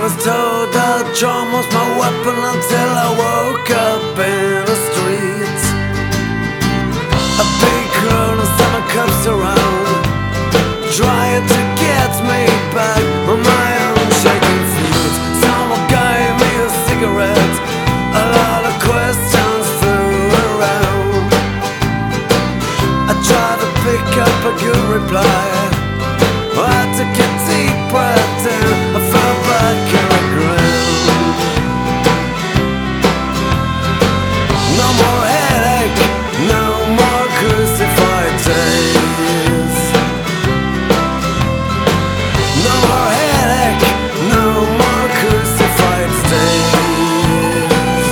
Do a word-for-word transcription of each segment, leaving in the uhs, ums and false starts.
was told that drum was my weapon until I woke up in the streets. A big crowd of summer comes around, trying to get me back on my own shaking feet. Someone gave me a cigarette, a lot of questions flew around. I tried to pick up a good reply, I took a deep breath in, I fell back on the ground. No more headache, no more crucified days. No more headache, no more crucified days.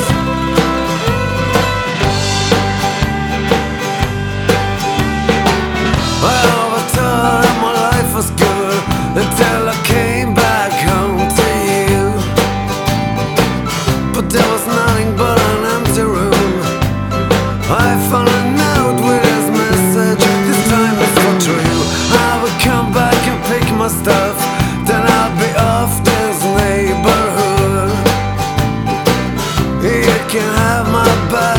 Well, I thought my life was good until I came back home to you. But there was nothing but an empty room. I found a note with his message, this time it's for true. I will come back and pick my stuff, then I'll be off this neighborhood. You can have my back.